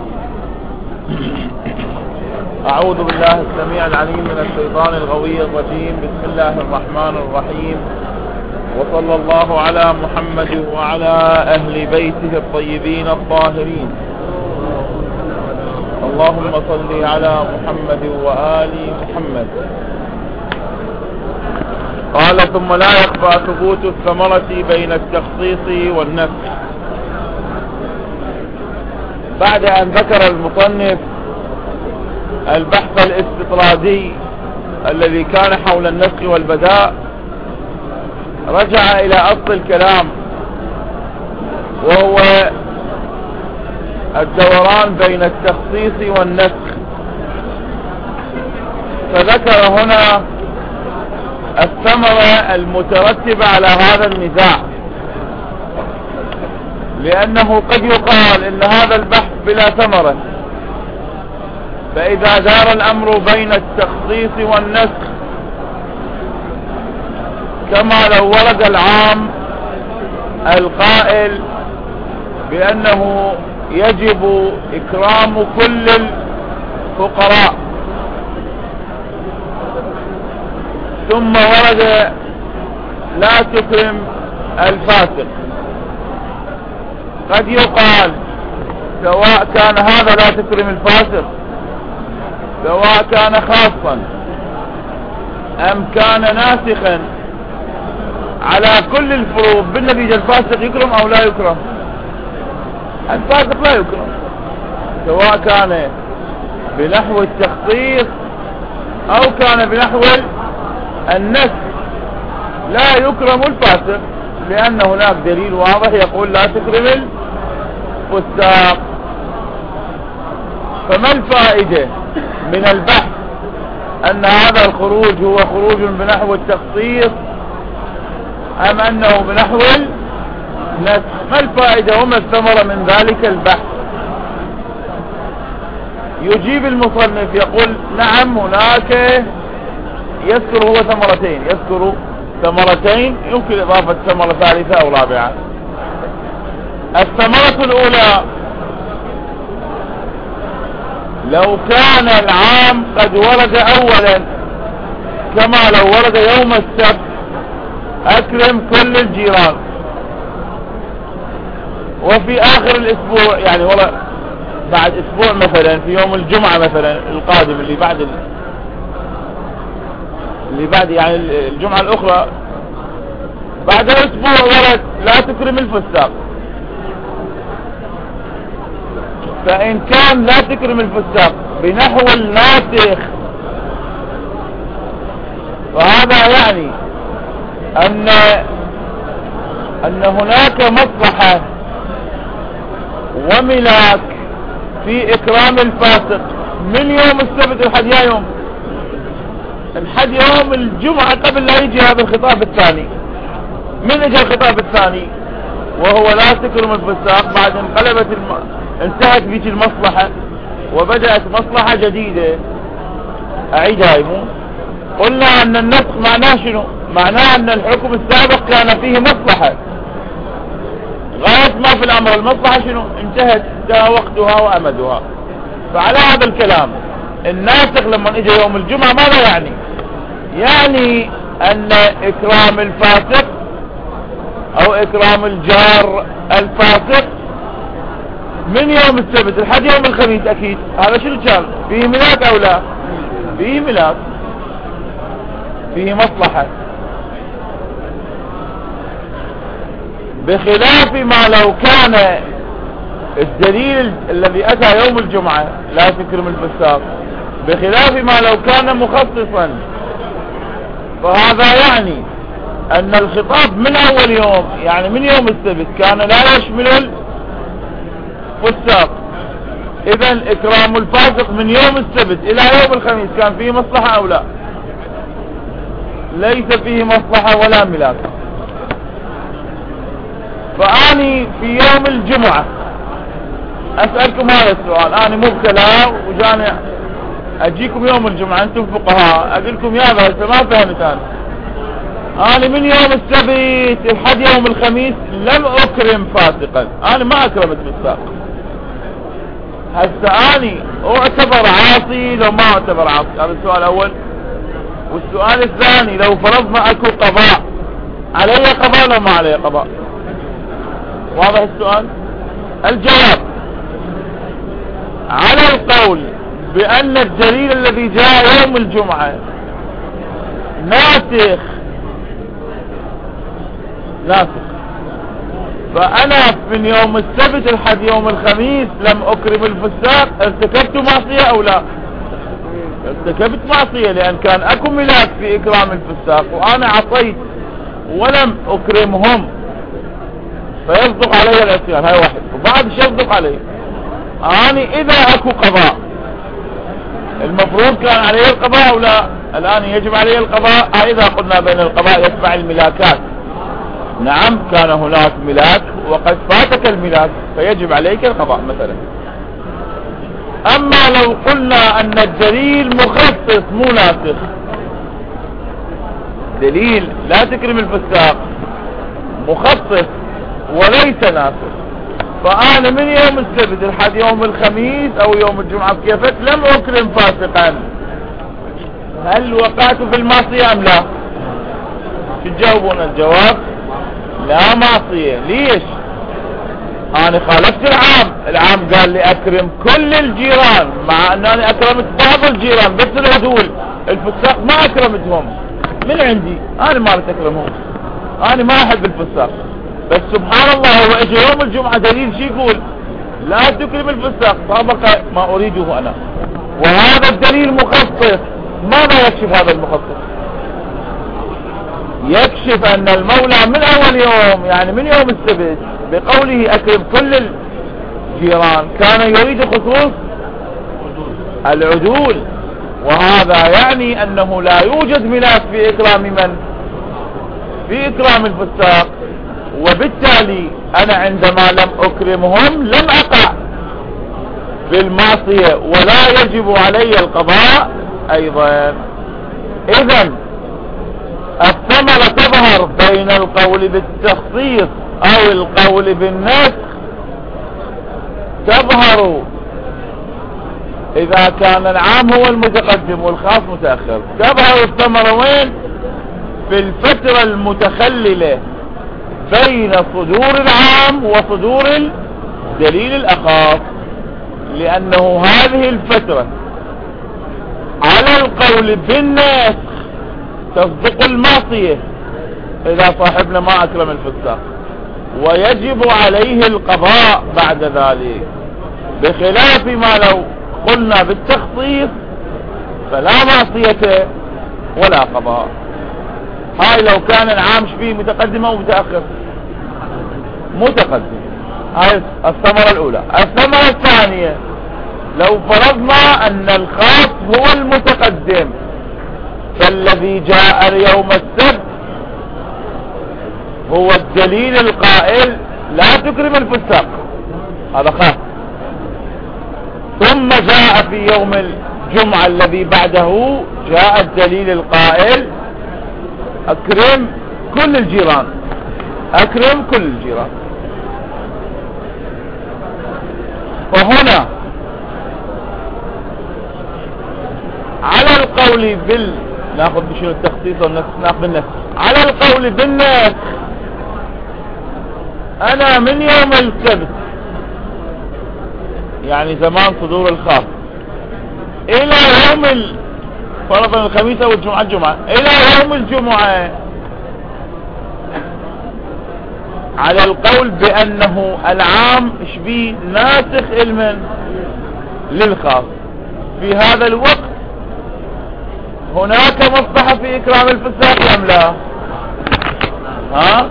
أعوذ بالله السميع العليم من الشيطان الغوي الرجيم. بسم الله الرحمن الرحيم، وصلى الله على محمد وعلى أهل بيته الطيبين الطاهرين. اللهم صل على محمد وآل محمد. قال: ثم لا يخفى ثبوت الثمرة بين التخصيص والنفس. بعد أن ذكر المصنف البحث الاستطرادي الذي كان حول النسخ والبداء، رجع إلى أصل الكلام، وهو الدوران بين التخصيص والنسخ. فذكر هنا الثمرة المترتبة على هذا النزاع، لأنه قد يقال إن هذا البحث بلا ثمرة، فإذا دار الأمر بين التخصيص والنسخ، كما لو ورد العام القائل بأنه يجب إكرام كل الفقراء، ثم ورد لا تكرم الفاسق، قد يقال سواء كان هذا لا تكرم الفاسق سواء كان خاصا أم كان ناسخا على كل الفروض، بالنتيجة الفاسق يكرم أو لا يكرم؟ الفاسق لا يكرم، سواء كان بنحو التخصيص أو كان بنحو النسخ. لا يكرم الفاسق لأن هناك دليل واضح يقول لا تكرم الفساق. فما الفائدة من البحث أن هذا الخروج هو خروج بنحو التخصيص أم أنه بنحو النسخ؟ ما الفائدة وما الثمرة من ذلك البحث؟ يجيب المصنف يقول: نعم، هناك يذكر هو ثمرتين، يذكر ثمرتين، يمكن إضافة ثمرة ثالثة أو رابعة. الثمرة الأولى: لو كان العام قد ورد أولا، كما لو ورد يوم السبت أكرم كل الجيران، وفي آخر الأسبوع يعني بعد أسبوع مثلا في يوم الجمعة مثلا القادم اللي بعد يعني الجمعة الأخرى بعد أسبوع ورد لا تكرم الفساق. فإن كان لا تكرم الفساق بنحو الناسخ، فهذا يعني أن هناك مصلحة وملاك في إكرام الفاسق من يوم السبت لحد يوم الجمعة قبل لا يجي هذا الخطاب الثاني. من اجى الخطاب الثاني وهو لا تكرم الفساق، بعد انتهت بيك المصلحة وبدأت مصلحة جديدة. أعيدها يمو. قلنا أن النسخ معناه شنو؟ معناه أن الحكم السابق كان فيه مصلحة، غاية ما في الأمر المصلحة شنو؟ انتهى وقتها وأمدها. فعلى هذا الكلام الناسخ لما اجى يوم الجمعة ماذا يعني؟ يعني أن إكرام الفاسق أو إكرام الجار الفاسق من يوم السبت لحد يوم الخميس، أكيد هذا شنو كان؟ فيه ملاك أو لا؟ فيه ملاك، فيه مصلحة، بخلاف ما لو كان الدليل الذي أتى يوم الجمعة لا تكرم الفساق، بخلاف ما لو كان مخصصا. فهذا يعني أن الخطاب من أول يوم، يعني من يوم السبت، كان لا يشمل الفساق. إذن إكرام الفاسق من يوم السبت إلى يوم الخميس كان فيه مصلحة أو لا؟ ليس فيه مصلحة ولا ملاك. فأني في يوم الجمعة أسألكم هذا السؤال، أنا مبتلى وجاني أجيكم يوم الجمعة، أنتم فقهاء، أقولكم يا بس ما فهمت أنا من يوم السبت لحد يوم الخميس لم أكرم فاسقا، أنا ما أكرمت فساق. هسه اني اعتبر عاصي لو ما اعتبر عاصي؟ هذا السؤال الاول. والسؤال الثاني، لو فرضنا اكو قضاء، علي قضاء لو ما علي قضاء؟ واضح السؤال؟ الجواب: على القول بان الدليل الذي جاء يوم الجمعة ناسخ، فانا من يوم السبت لحد يوم الخميس لم اكرم الفساق، ارتكبت معصية او لا؟ ارتكبت معصية، لان كان اكو ملاك في اكرام الفساق وانا عصيت ولم اكرمهم، فيصدق علي العصيان. هاي واحد. وبعد شو يصدق علي؟ اني اذا اكو قضاء المفروض كان علي القضاء او لا؟ الان يجب علي القضاء. اذا قلنا بين القضاء يتبع الملاكات، نعم كان هناك ملاك وقد فاتك الملاك فيجب عليك القضاء مثلا. اما لو قلنا ان الدليل مخصص مو ناسخ، دليل لا تكرم الفساق مخصص وليس ناسخ، فانا من يوم السبت لحد يوم الخميس او يوم الجمعة بكيفك لم اكرم فاسقا، هل وقعت في المعصية ام لا؟ شو تجاوبون؟ الجواب: لا معصية. ليش؟ انا خالفت العام قال لي اكرم كل الجيران، مع انني اكرمت بعض الجيران بس العدول، الفساق ما اكرمتهم. من عندي انا ما اكرمهم، انا ما احب الفساق، بس سبحان الله هو اجى يوم الجمعة دليل شي يقول لا تكرم الفساق، طابق ما اريده انا، وهذا الدليل مخصص. ماذا يكشف هذا المخصص؟ يكشف ان المولى من اول يوم، يعني من يوم السبت، بقوله اكرم كل الجيران كان يريد خصوص العدول، وهذا يعني انه لا يوجد ملاك في اكرام من؟ في اكرام الفساق، وبالتالي انا عندما لم اكرمهم لم اقع بالمعصية ولا يجب علي القضاء ايضا. اذن الثمرة تظهر بين القول بالتخصيص او القول بالنسخ، تظهر اذا كان العام هو المتقدم والخاص متأخر. تظهر الثمرة وين؟ في الفترة المتخللة بين صدور العام وصدور الدليل الاخاص، لانه هذه الفترة على القول بالنسخ تصدق المعصية اذا صاحبنا ما اكرم الفساق، ويجب عليه القضاء بعد ذلك، بخلاف ما لو قلنا بالتخصيص فلا معصية ولا قضاء. هاي لو كان العام شبيه متقدم او متأخر؟ متقدم. هاي الثمرة الاولى. الثمرة الثانية، لو فرضنا ان الخاص هو المتقدم، فالذي جاء يوم السبت هو الدليل القائل لا تكرم الفساق، هذا خاص، ثم جاء في يوم الجمعة الذي بعده جاء الدليل القائل اكرم كل الجيران، اكرم كل الجيران. فهنا على القول ناخذ بشنو التخصيص والنسخ؟ ناخذ بالنسخ. على القول بالنسخ، انا من يوم السبت يعني زمان صدور الخاص الى يوم فرضا الخميس او الجمعة الى يوم الجمعة، على القول بانه العام شبيه ناسخ المن للخاص، في هذا الوقت هناك مصلحة في اكرام الفساق ام لا؟ ها؟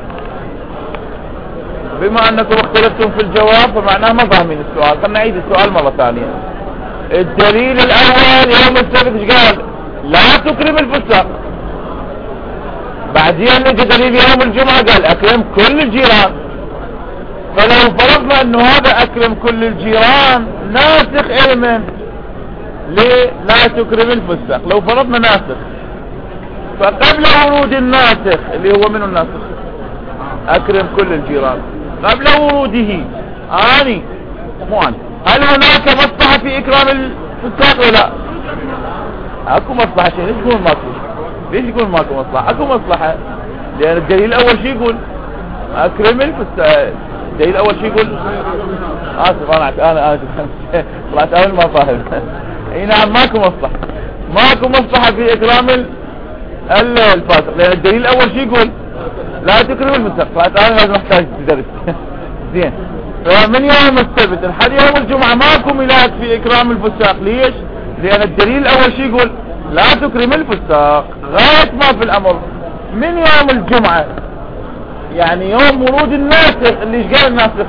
بما انكم اختلفتم في الجواب فمعناه ما فاهمين السؤال. خلنا نعيد السؤال مرة ثانية. الدليل الاول يوم السبت ايش قال؟ لا تكرم الفساق. بعدين نجي دليل يوم الجمعة قال اكرم كل الجيران. فلو فرضنا انه هذا اكرم كل الجيران ناسخ علما ليه لا تكرم الفساق، لو فرضنا ناسخ، فقبل ورود الناسخ اللي هو منه الناسخ اكرم كل الجيران، قبل وروده اني مو انت هل هناك مصلحة في اكرام الفساق ولا لا؟ اكو مصلحة. شيء ليش يقول ماكو؟ ليش يقول ماكو مصلحة؟ اكو مصلحة، لان الدليل الاول شيء يقول اكرم الفساق. الدليل الاول شيء يقول اسف انا طلعت اول ما فاهم. اي نعم ماكو مصلحة، ماكو مصلحة في اكرام الفاسق، لان الدليل الاول شيء يقول لا تكرم الفساق. طلعت انا لازم احتاج تدرس. زين، فمن يوم السبت لحد يوم الجمعة ماكو ميلاد في اكرام الفساق. ليش؟ لان الدليل الاول شيء يقول لا تكرم الفساق. غاية ما في الامر من يوم الجمعة، يعني يوم ورود الناسخ. اللي ايش قال الناسخ؟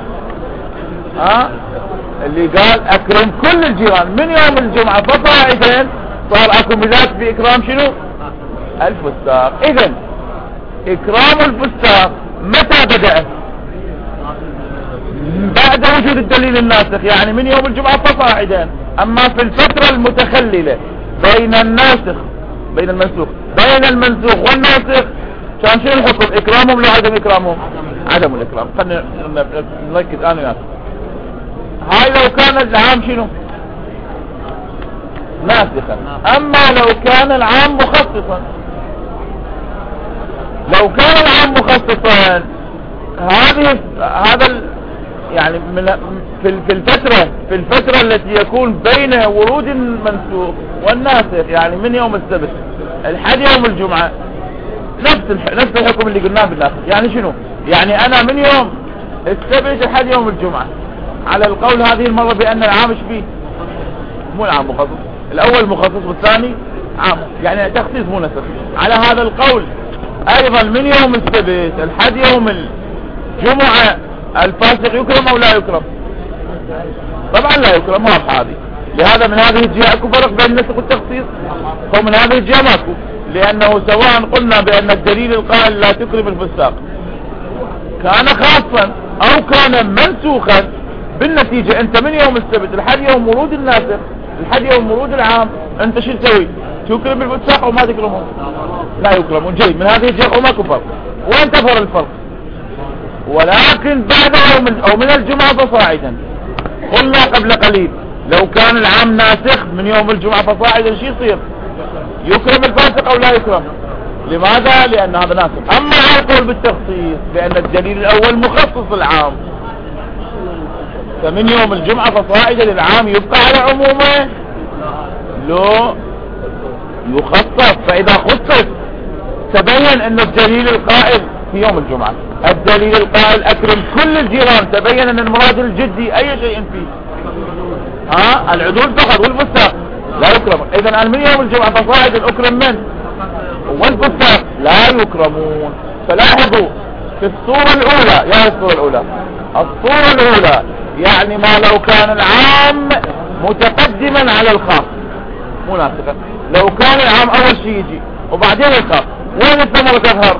اللي قال اكرم كل الجيران من يوم الجمعة فصاعدا، صار اكو ميلاد في اكرام شنو؟ الفساق. اذن اكرام الفساق متى بدأ؟ بعد وجود الدليل الناسخ، يعني من يوم الجمعة فصاعدا. اما في الفترة المتخللة بين الناسخ بين المنسوخ والناسخ، كان شنو الحكم؟ اكرامهم لو عدم اكرامهم؟ عدم الاكرام. خلينا نركز انا وياك. هاي لو كان العام شنو؟ ناسخا. اما لو كان العام مخصصا، لو كان العام مخصصا هذا يعني في الفترة التي يكون بين ورود المنسوخ والناسخ، يعني من يوم السبت لحد يوم الجمعة، نفس الحكم اللي قلناه بالناسخ. يعني شنو؟ يعني انا من يوم السبت لحد يوم الجمعة، على القول هذه المرة بان العام ايش فيه؟ مو العام مخصص، الاول مخصص والثاني عام، يعني تخصيص مو نسخ. على هذا القول ايضا من يوم السبت لحد يوم الجمعة الفاسق يكرم او لا يكرم؟ طبعا لا يكرم. واضحة هذه. لهذا من هذه الجهة اكو فرق بين النسخ والتخصيص، ومن هذه الجهة ماكو، لانه سواء قلنا بان الدليل القائل لا تكرم الفساق كان خاصا او كان منسوخا، بالنتيجة انت من يوم السبت لحد يوم ورود الناسخ لحد يوم ورود العام انت شو تسوي؟ تكرم الفساق او ما تكرمهم؟ لا يكرمون. جيد، من هذه الجهة وماكو فرق. وين تظهر الفرق؟ ولكن بعد يوم او من الجمعة فصاعدا، قلنا قبل قليل لو كان العام ناسخ من يوم الجمعة فصاعدا شو يصير؟ يكرم الفاسق او لا يكرم؟ لماذا؟ لان هذا ناسخ. اما القول بالتخصيص بان الدليل الاول مخصص العام، فمن يوم الجمعة فصاعدا العام يبقى على عمومه لو يخصص. فاذا خصص تبين ان الدليل القائل في يوم الجمعة، الدليل القائل اكرم كل الجيران، تبين ان المراد الجدي اي شيء فيه العدول فقط، والفساق لا يكرم. اذا انا من يوم الجمعة فصاعدا اكرم من؟ والفساق لا يكرمون. فلاحظوا في الصورة الاولى، الصورة الاولى يعني ما لو كان العام متقدما على الخاص مو ناسخا. لو كان العام اول شيء يجي وبعدين الخاص، وين الثمرة تظهر؟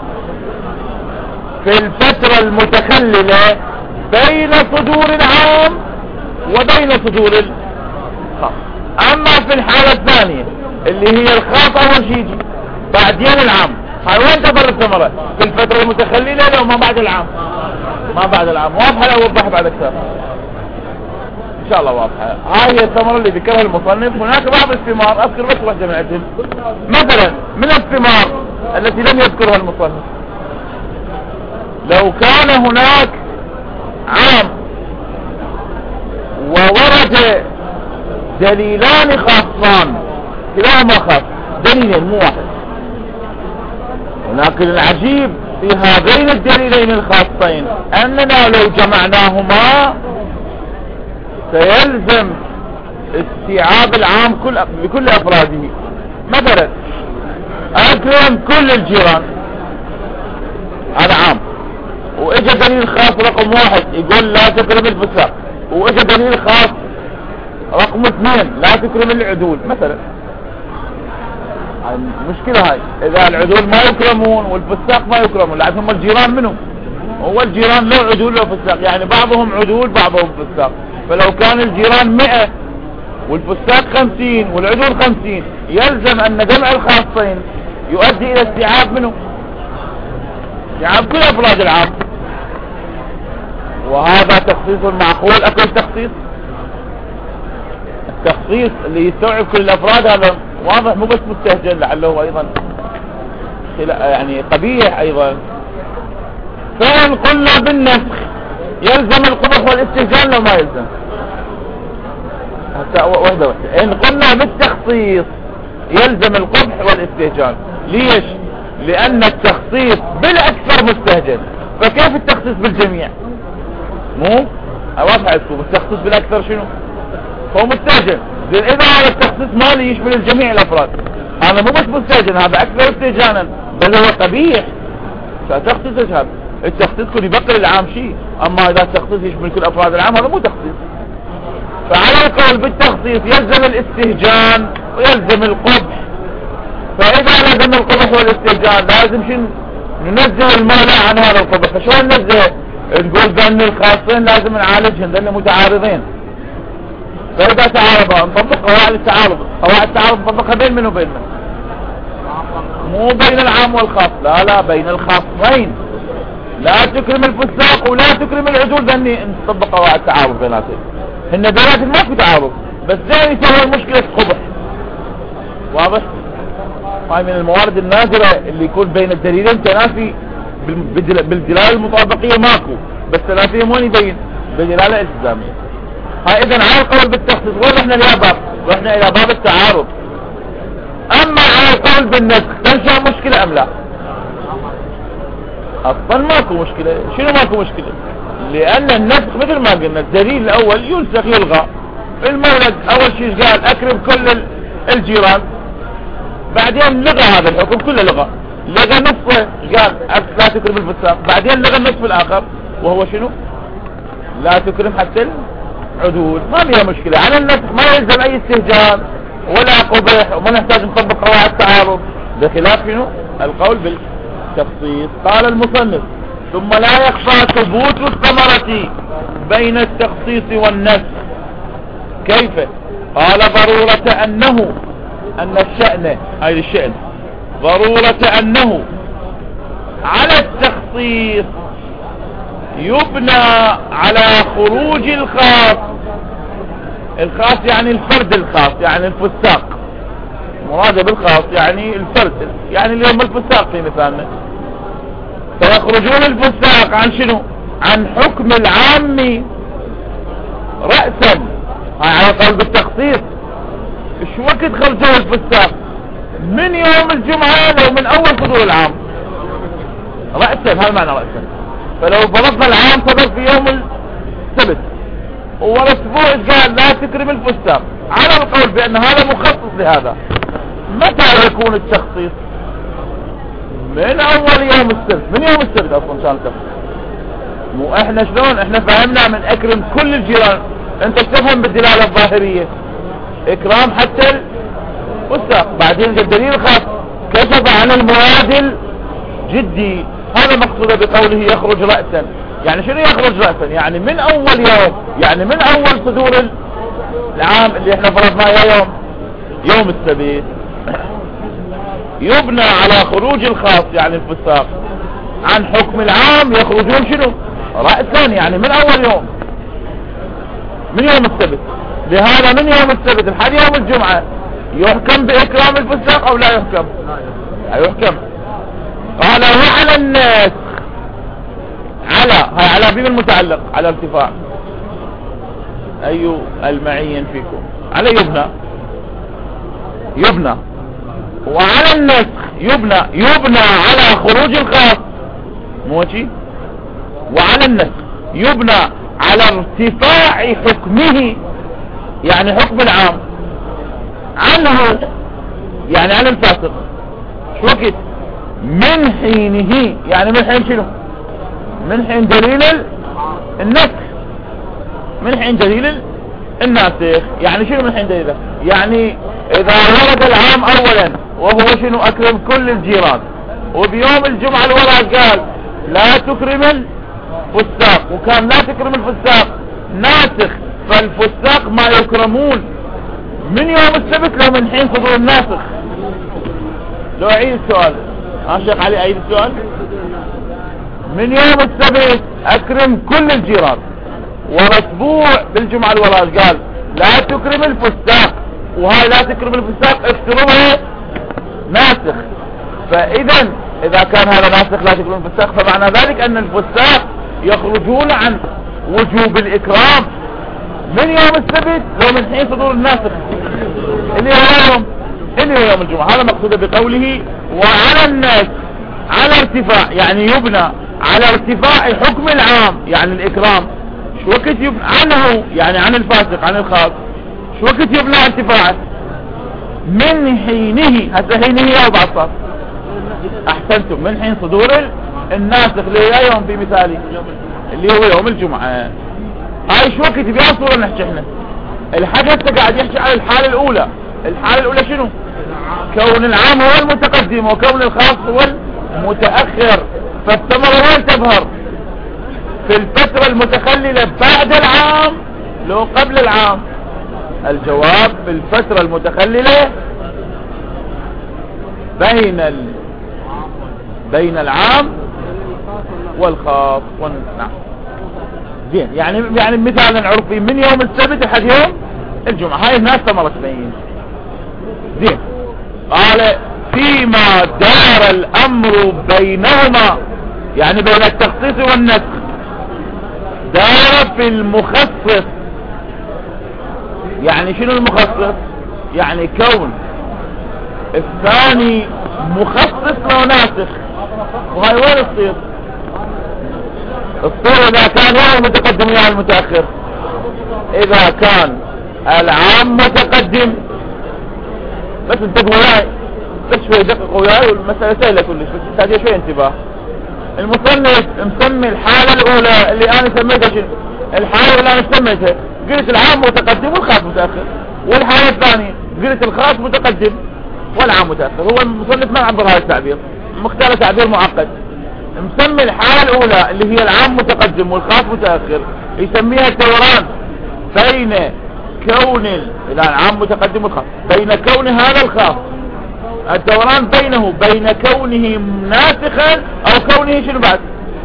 في الفترة المتخللة بين صدور العام وبين صدور الخاص. اما في الحالة الثانية اللي هي الخاص اول شيء يجي بعدين العام، هاي وين تظهر الثمرة؟ في الفترة المتخللة لو ما بعد العام؟ ما بعد العام. واضحة لو اوضح بعد اكثر ان شاء الله؟ واضحة. هاي هي الثمرة اللي ذكرها المصنف. هناك بعض الثمار اذكر بس واحدة من عندهم. مثلا من الثمار التي لم يذكرها المصنف، لو كان هناك عام وورد دليلان خاصان، كلاهما خاص، دليلين مو واحد، ولكن العجيب في هذين الدليلين الخاصين اننا لو جمعناهما سيلزم استيعاب العام بكل افراده. مثلا اكرم كل الجيران، هذا عام، واجا دليل خاص رقم واحد يقول لا تكرم الفساق، واجا دليل خاص رقم اثنين لا تكرم العدول مثلا. المشكلة هاي، اذا العدول ما يكرمون والفساق ما يكرمون، لان هم الجيران منهم، هو الجيران له عدول له فساق، يعني بعضهم عدول بعضهم فساق. فلو كان الجيران 100 والفساق 50 والعدول 50، يلزم ان جمع الخاصين يؤدي الى استيعاب منه، استيعاب كل افراد العام. وهذا تخصيص معقول. اكل تخصيص التخصيص اللي يستوعب كل الافراد هذا واضح، مو بس مستهجن، لعله ايضا يعني قبيح ايضا. فإن قلنا بالنسخ يلزم القبح والاستهجان لو ما يلزم؟ حتى وحدة. إن قلنا بالتخصيص يلزم القبح والاستهجان. ليش؟ لأن التخصيص بالأكثر مستهجن، فكيف التخصيص بالجميع؟ مو واضح عندكم التخصيص بالأكثر شنو؟ هو مستهجن. إذا هذا التخصيص مالي يشمل الجميع الأفراد، هذا مو بس مستهجن، هذا أكثر استهجانا، بل هو قبيح. فتخصيص ايش هذا؟ التخصيص كل يبقى العام شيء، اما اذا التخصيص يشمل كل افراد العام هذا مو تخصيص. فعلى القول بالتخصيص يلزم الاستهجان ويلزم القبح. فاذا لزم القبح والاستهجان لازم شنو؟ ننزه المانع عن هذا القبح. فشلون ننزه؟ نقول بان الخاصين لازم نعالجهم لان متعارضين. فاذا تعارضا نطبق قواعد التعارض. قواعد التعارض نطبقها بين من وبين من؟ مو بين العام والخاص، لا بين الخاصين. لا تكرم الفساق ولا تكرم العدول، باني نطبق قواعد التعارض بيناتهم. هن بيناتهم ما في تعارض، بس زين يسوي مشكلة قبح. واضح؟ هاي من الموارد النادرة اللي يكون بين الدليلين تنافي بالدلالة المطابقية ماكو، بس تنافيهم وين يبين؟ بدلالة التزامية. هاي اذا على القول بالتخصيص وين رحنا الى باب؟ رحنا الى باب التعارض. اما على القول بالنسخ تنشأ مشكلة ام لا؟ اصلا ماكو مشكلة. شنو ماكو مشكلة؟ لان النسخ مثل ما قلنا الدليل الاول ينسخ يلغى. المولد اول شيء قال اكرم كل الجيران، بعدين لغى هذا الحكم كله، لغى نصه قال لا تكرم الفساق، بعدين لغى النصف الاخر وهو شنو؟ لا تكرم حتى العدول. ما فيها مشكلة. على النسخ ما يلزم اي استهجان ولا قبح وما نحتاج نطبق قواعد التعارض، بخلاف شنو؟ القول بالتخصيص. قال المصنف ثم لا يخفى ثبوت الثمرة بين التخصيص والنسخ. كيف؟ قال ضرورة أن الشأن، هاي الشأن، ضرورة أنه على التخصيص يبنى على خروج الخاص. الخاص يعني الفرد الخاص، يعني الفساق. مراد بالخاص يعني الفرد، يعني اليوم الفساق في مثالنا. فيخرجون الفساق عن شنو؟ عن حكم العام رأسا. هاي على قول بالتخصيص. ايش وقت خرجوا الفساق؟ من يوم الجمعة لو من اول صدور العام رأسا. هذا معنى رأسا. فلو فرضنا العام صدر في يوم السبت والاسبوع قال لا تكرم الفساق، على القول بان هذا مخصص لهذا، متى يكون التخصيص؟ من اول يوم السبت. من يوم السبت اصلا كان التخصيص. مو احنا شلون احنا فهمنا من اكرم كل الجيران، انت تفهم بالدلالة الظاهرية اكرام حتى الفساق. بعدين الدليل الخاص كشف عن المراد الجدي. هذا مقصود بقوله يخرج رأسا. يعني شنو يخرج رأسا؟ يعني من اول يوم، يعني من اول صدور العام اللي احنا فرضناه يوم السبت. يبنى على خروج الخاص يعني الفساق عن حكم العام، يخرجون شنو؟ رأسا، يعني من اول يوم، من يوم السبت. لهذا من يوم السبت لحد يوم الجمعة يحكم بإكرام الفساق او لا يحكم؟ يحكم. قال وعلى الناس، هاي على بيم المتعلق على ارتفاع. اي المعين فيكم على يبنى. وعلى النسخ يبنى على خروج الخاص، موشي. وعلى النسخ يبنى على ارتفاع حكمه، يعني حكم العام عنه، يعني عن الفاسق. شو وقت؟ من حينه، يعني من حين شنو؟ من حين دليل النسخ. من حين دليل الناسخ. يعني شنو من حين دليله؟ يعني اذا ورد العام اولا وهو شنو؟ اكرم كل الجيران، وبيوم الجمعة الورا قال لا تكرم الفساق، وكان لا تكرم الفساق ناسخ، فالفساق ما يكرمون من يوم السبت لو من حين صدور الناسخ. لو اعيد السؤال شيخ علي، اعيد السؤال. من يوم السبت اكرم كل الجيران، واسبوع بالجمعة الورا قال لا تكرم الفساق، وهاي لا تكرم الفساق اكترمها ناسخ. فاذا اذا كان هذا ناسخ لا تكرم الفساق، فمعنى ذلك ان الفساق يخرجون عن وجوب الاكرام من يوم السبت ومن حين صدور الناسخ اللي هو يوم الجمعة. هذا مقصود بقوله وعلى الناس على ارتفاع، يعني يبنى على ارتفاع حكم العام، يعني الاكرام شو وقت يبنى عنه، يعني عن الفاسق عن الخاص، شو وقت يبنى ارتفاعه؟ من حينه. هسه حينه 4 صف. احسنتم، من حين صدور الناسخ اللي هي يوم في مثالي اللي هو يوم الجمعة. هاي شو وقت بيها صورة نحكي احنا. الحدث قاعد يحكي على الحالة الاولى. الحالة الاولى شنو؟ كون العام هو المتقدم وكون الخاص هو المتأخر. فالثمرة وين تظهر؟ في الفترة المتخللة بعد العام لو قبل العام؟ الجواب في الفترة المتخللة بين العام والخاص نعم. زين، يعني مثالا عرفي من يوم السبت لحد يوم الجمعة. هاي الناس ثمرة بين. زين، قال فيما دار الامر بينهما، يعني بين التخصيص والنسخ. دار في المخصص، يعني شنو المخصص؟ يعني كون الثاني مخصص لو ناسخ. وهاي وين تصير؟ اذا كان هو المتقدم ويا المتأخر. اذا كان العام متقدم، بس انتبهوا وياي، بس شوي دققوا وياي والمسألة سهلة كلش، بس تحتاج شوي انتباه. المصنف مسمي الحالة الاولى اللي انا سميتها شنو؟ الحالة اللي انا سميتها قلت العام متقدم والخاص متأخر. والحالة الثانية قلت الخاص متقدم والعام متأخر. هو المصنف ما عبر هذا التعبير، مختار تعبير معقد. مسمي الحالة الاولى اللي هي العام متقدم والخاص متأخر يسميها الدوران بين كون العام متقدم والخاص، بين كون هذا الخاص، الدوران بينه بين كونه ناسخا او كونه شنو بعد؟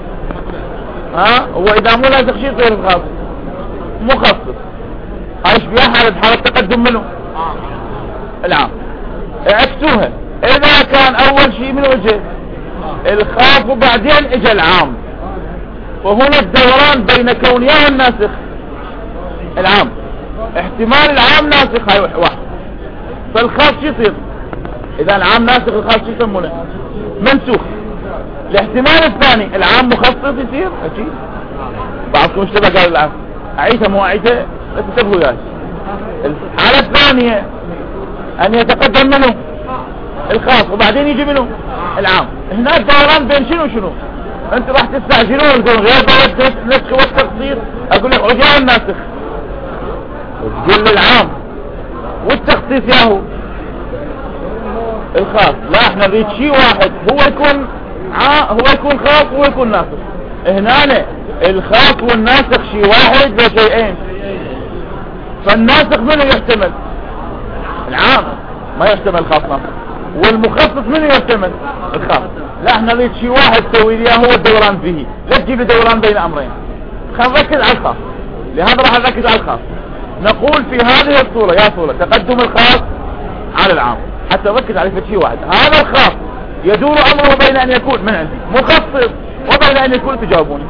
هو اذا مو ناسخ شيء يصير الخاص مخصص. ايش بيها حالة تقدم منه العام. اكسوها اذا كان اول شيء من وجه الخاص وبعدين اجى العام، وهنا الدوران بين كونيه الناسخ العام. احتمال العام ناسخ هاي واحد، فالخاص شو يصير؟ اذا العام ناسخ الخاص شو يسمونه؟ منسوخ. الاحتمال الثاني العام مخصص يصير اكيد. بعضكم اشتبه قال العام اعيدها مو اعيدها، بس انتبهوا وياي. الحالة الثانية ان يتقدم منه الخاص وبعدين يجي منه العام. هنا الدوران بين شنو انت راح تستعجلون تقولون غير دورة النسخ والتخصيص. اقول لك عجاء الناسخ تقول العام والتخصيص ياهو الخاص. لا، احنا نريد شيء واحد، هو يكون خاص وهو يكون ناسخ. هنا الخاص والناسخ شيء واحد لا شيئين. فالناسخ منه يحتمل؟ العام ما يحتمل خاص ناسخ. والمخصص منه يحتمل؟ الخاص. لا، احنا نريد شيء واحد تسوي لي هو الدوران فيه، لا تجيب لي دوران بين امرين. خلينا نركز على الخاص، لهذا راح نركز على الخاص. نقول في هذه الصورة يا صورة تقدم الخاص على العام، حتى نركز على شيء واحد. هذا الخاص يدور امره بين ان يكون من عندي مخصص وبين ان يكون تجاوبوني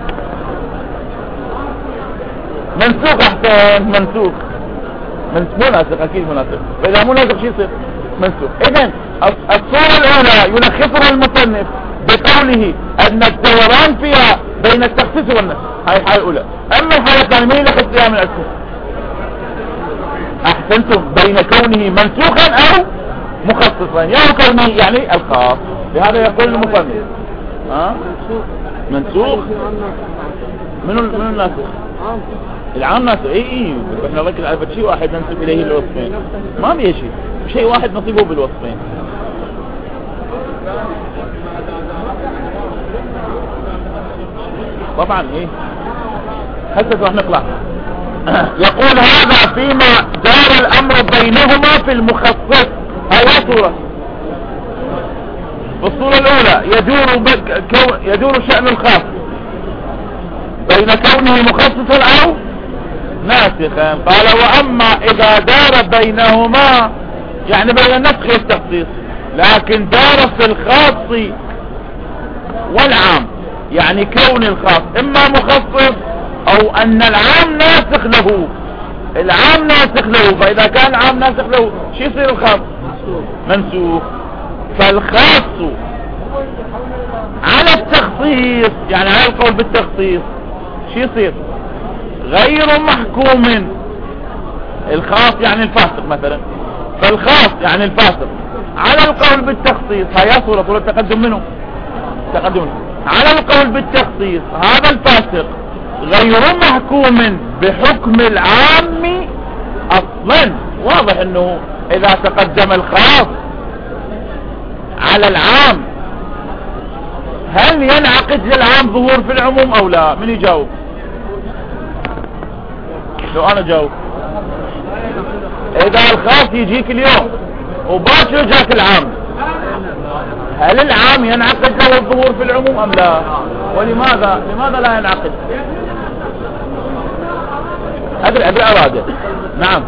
منسوخ. احسن، منسوخ. مو ناسخ اكيد مو ناسخ، فاذا مو ناسخ شو يصير؟ منسوخ. اذا الصورة الاولى يلخصها المصنف بقوله ان الدوران فيها بين التخصيص والنسخ، هاي الحالة الاولى. اما الحالة الثانية مين يلخص فيها من الاسم؟ احسنتم، بين كونه منسوخا او مخصصا، يعني كونه يعني الخاص. لهذا يقول المصنف منسوخ. منو الناسخ؟ العام ناسخ. اي احنا نركز على شيء واحد ننسب اليه الوصفين، ما في شيء واحد نصيبه بالوصفين. طبعا هسه راح نقرأ. يقول هذا فيما دار الامر بينهما في المخصص. هاي صورة. الصورة الاولى يدور شأن الخاص بين كونه مخصصا او ناسخا. قال واما اذا دار بينهما يعني بين النسخ والتخصيص، لكن دار في الخاص والعام، يعني كون الخاص اما مخصص او ان العام ناسخ له، العام ناسخ له، فاذا كان العام ناسخ له شو يصير الخاص؟ منسوخ. فالخاص على التخصيص يعني على القول بالتخصيص شو يصير؟ غير محكوم. الخاص يعني الفاسق مثلا، فالخاص يعني الفاسق على القول بالتخصيص، هيا صورة تقدم منه تقدم منه. على القول بالتخصيص هذا الفاسق غير محكوم بحكم العام اصلا. واضح انه اذا تقدم الخاص على العام هل ينعقد للعام ظهور في العموم او لا؟ من يجاوب؟ لو انا جاوب، اذا الخاص يجيك اليوم وباكر جاك العام، هل العام ينعقد له الظهور في العموم ام لا؟ ولماذا لا ينعقد؟ ادري اراده. نعم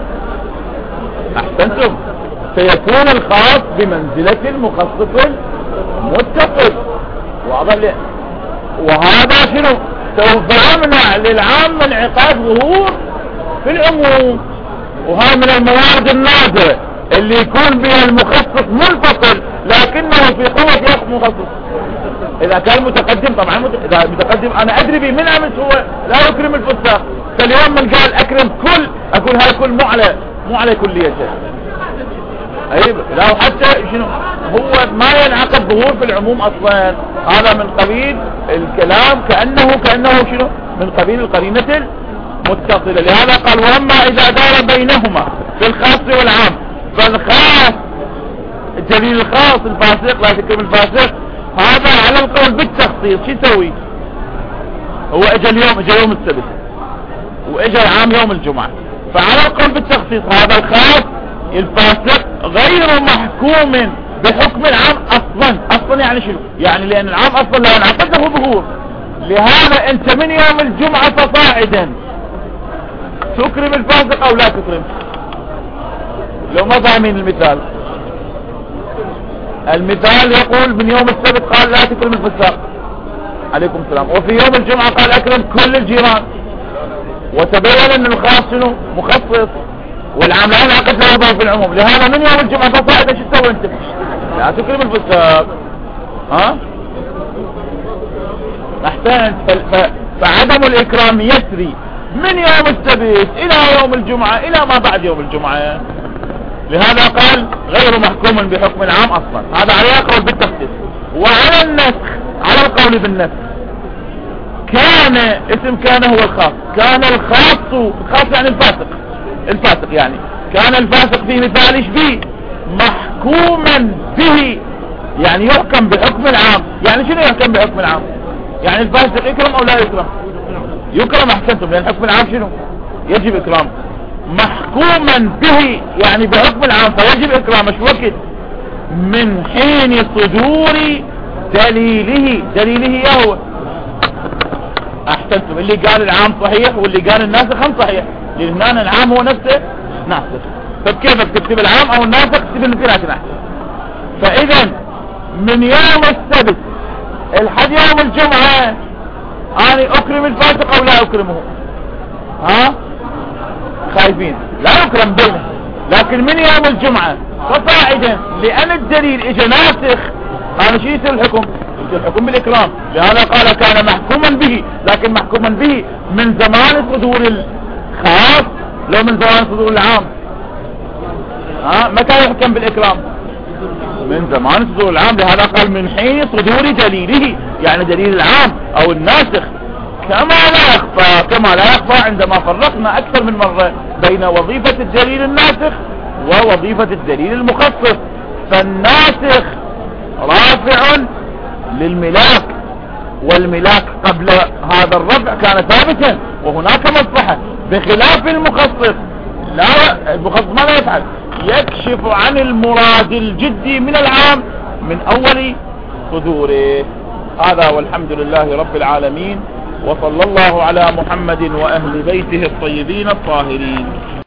احسنتم، سيكون الخاص بمنزلة المخصص المتصل. واضح لي؟ وهذا شنو؟ سوف يمنع للعام انعقاد ظهور في العموم. وهذا من الموارد النادرة اللي يكون بها المخصص منفصل لكنه في قوة يقف مخصص. اذا كان متقدم طبعا اذا متقدم انا ادري به من امس هو لا يكرم الفساق، فاليوم من قال اكرم كل، اقول هاي كل مو على كليته. ايوه لا حتى شنو هو ما ينعقد ظهور في العموم اصلا. هذا من قبيل الكلام كأنه شنو من قبيل القرينة المتصلة. لهذا قال واما اذا دار بينهما في الخاص والعام، فالخاص الدليل الخاص الفاسق لا تكرم الفاسق، هذا على القول بالتخصيص. شو يسوي؟ هو اجى يوم السبت واجى العام يوم الجمعة، فعلى القول بالتخصيص هذا الخاص الفاسق غير محكوم بحكم العام اصلا. يعني شنو؟ يعني لان العام اصلا لا ينعقد له ظهور. لهذا انت من يوم الجمعة فصاعدا تكرم الفاسق او لا تكرم؟ لو ما فاهمين المثال يقول من يوم السبت قال لا تكرم الفساق، عليكم السلام، وفي يوم الجمعة قال اكرم كل الجيران، وتبين ان الخاص شنو مخصص والعام لا ينعقد له ظهور في العموم. لهذا من يوم الجمعة فصاعدا شو تسوي انت؟ لا تكرم الفساق. احسنت. فعدم الاكرام يسري من يوم السبت الى يوم الجمعة الى ما بعد يوم الجمعة. لهذا قال غير محكوم بحكم العام اصلا. هذا عليه قول بالتخصيص. وعلى النسخ على القول بالنسخ كان اسم كان هو الخاص، كان الخاص يعني الفاسق يعني كان الفاسق في مثال ايش محكوما به، يعني يحكم بحكم العام. يعني شنو يحكم بحكم العام؟ يعني الفاسق يكرم او لا يكرم؟ يكرم. احسنتم، لان حكم العام شنو يجب اكرام. محكوما به يعني بحكم العام فيجب اكرامه. شو وقت؟ من حين صدور دليله هو. احسنتم، اللي قال العام صحيح واللي قال الناسخ هم صحيح، لان هنا العام هو نفسه ناسخ. فكيف تكتب العام او الناسخ تكتب الاثنين احسن. فاذا من يوم السبت الحد يوم الجمعة اني اكرم الفاسق او لا اكرمه؟ خايفين لا يكرم بينه، لكن من يوم الجمعة فصاعدا لان الدليل اجى ناسخ، هذا شيء يصير الحكم بالاكرام. لهذا قال كان محكوما به، لكن محكوما به من زمان صدور الخاص لو من زمان صدور العام. متى يحكم بالاكرام؟ من زمان صدور العام. لهذا قال من حين صدور دليله، يعني دليل العام او الناسخ. كما لا يخفى عندما فرقنا اكثر من مرة بين وظيفة الدليل الناسخ ووظيفة الدليل المخصص. فالناسخ رافع للملاك، والملاك قبل هذا الرفع كان ثابتا وهناك مصلحة، بخلاف المخصص. لا، المخصص ماذا يفعل؟ يكشف عن المراد الجدي من العام من اول صدوره. هذا والحمد لله رب العالمين. وصلى الله على محمد وأهل بيته الطيبين الطاهرين.